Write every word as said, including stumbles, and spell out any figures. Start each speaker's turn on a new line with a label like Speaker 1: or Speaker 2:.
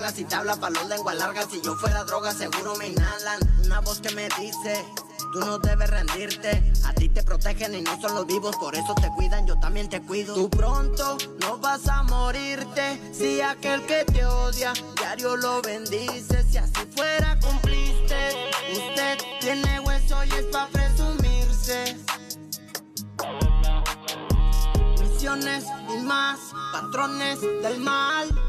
Speaker 1: cargas. Si te habla pa' los lenguas largas, si yo fuera droga seguro me inhalan. Una voz que me dice, tú no debes rendirte. A ti te protegen y no son los vivos, por eso te cuidan, yo también te cuido. Tú pronto no vas a morirte, si aquel que te odia diario lo bendice. Si así fuera cumpliste, usted tiene hueso y es pa' presumirse. Misiones y más, patrones del mal.